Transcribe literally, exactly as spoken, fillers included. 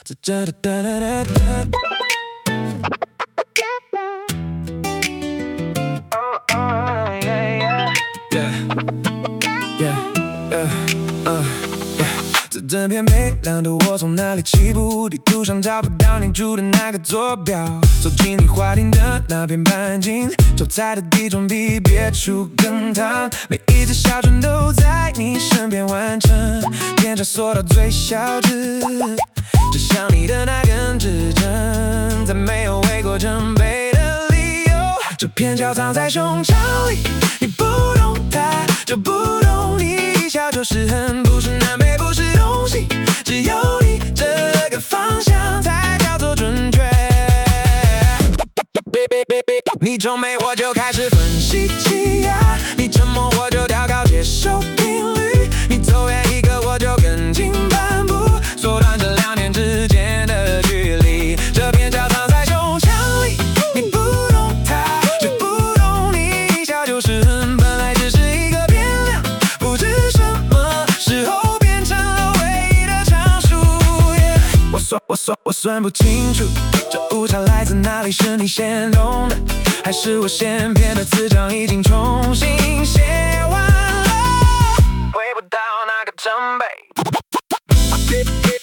哒哒哒哒哒。这片美亮的我从哪里起步？地图上找不到你住的那个坐标。走进你花店的那片半径，手踩的地砖比别处更烫。每一只小船都在你身边完成，电闸缩到最小值，只想你的那根指针，再没有为过正背的理由。这片桥藏在胸腔里，你不懂它就不懂你，一笑就是恨，不是南北不是东西，只有你这个方向才叫做准确。你皱眉我就开始分析气压，你沉默我就调高接受频率，你走远一个我就跟进半步，缩短这两点之间的距离。这片桥藏在胸腔里，你不懂它就不懂你，一笑就是恨，本来只是一个变量，不知什么时候变成了唯一的常数。yeah、我算我算我算不清楚，这误差来自哪里？是你先懂的，还是我先编的词章已经重新写完了，回不到那个正背。